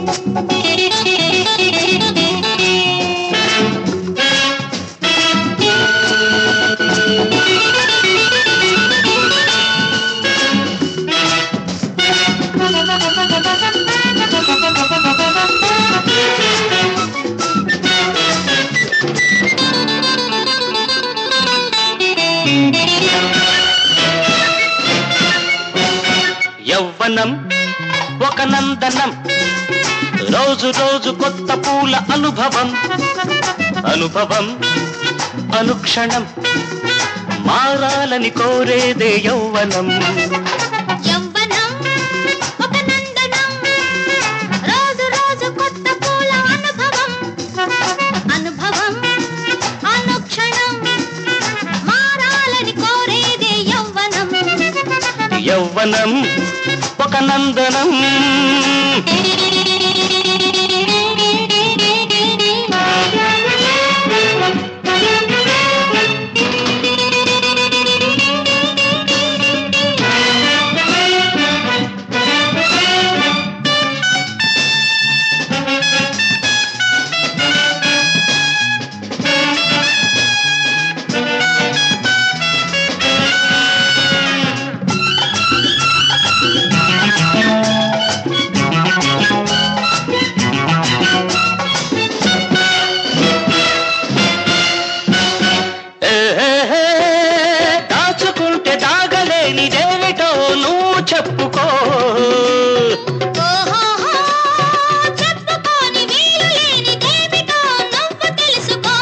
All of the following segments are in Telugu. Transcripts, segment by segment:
యవ్వనం ఒక నందనం, రోజు రోజు కొత్త పూల అనుభవం. అనుభవం అనుక్షణం మారాలని కోరేదే యవ్వనం. యవ్వనం ఒక నందనం, రోజు రోజు కొత్త పూల అనుభవం. అనుభవం అనుక్షణం మారాలని కోరేదే యవ్వనం. యవ్వనం ఒక నందనం. దాచుకుంటే దాగలేనిదేమిటో నువ్వు చెప్పుకో. చెప్పుకోని వీలు లేనిదేమిటో నువ్వు తెలుసుకో.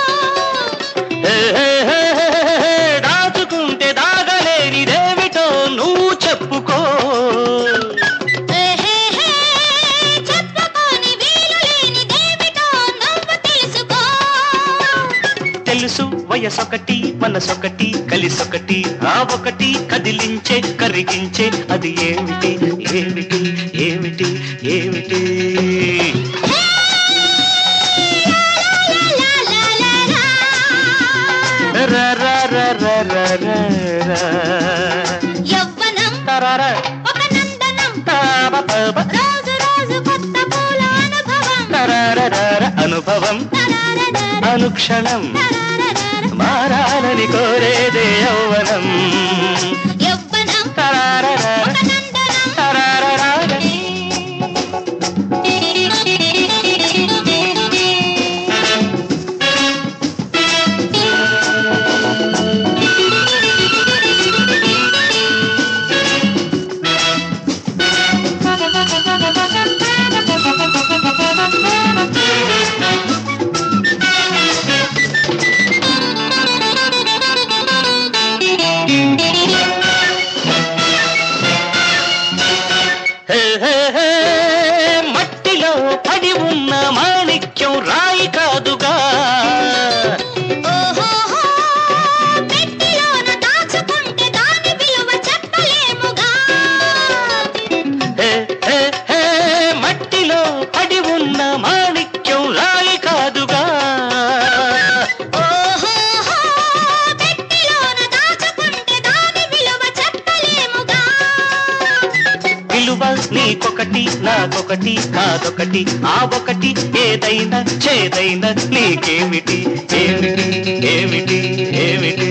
దాచుకుంటే దాగలేనిదేమిటో నువ్వు చెప్పుకో. చెప్పుకోని వీలు లేనిదేమిటో నువ్వు తెలుసుకో. తెలుసు వయసొకటి మనసొకటి కలిసొకటి, ఆ ఒకటి కదిలించే కరిగించే అది ఏమిటి ఏమిటి ఏమిటి ఏమిటి? యవ్వనం ఒక నందనం, రోజు రోజు కొత్త పూల అనుభవం. అనుభవం అనుక్షణం మారాలని కోరేదే యవ్వనం. యవ్వనం ఒక నందనం. మట్టిలో పడి ఉన్న మాణిక్యం రాయి కాదుగా. పెట్టిలోన దాచుకుంటే దాని విలువ చెప్పలేముగా. మట్టిలో పడి ఉన్న మాణిక్యం రాయి కాదుగా. పెట్టిలోన దాచుకుంటే దాని విలువ చెప్పలేముగా. విలువ నీకొకటి నాకొకటి కాదొకటి, ఆ ఒకటి ఏదైనా చేదైనా నీకేమిటి ఏమిటి ఏమిటి ఏమిటి?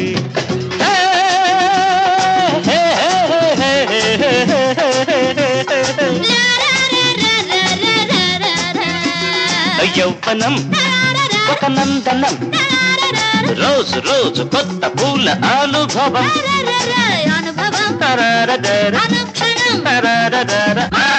యవ్వనం ఒక నందనం, రోజు రోజు కొత్త పూల అనుభవం. అనుభవం అనుక్షణం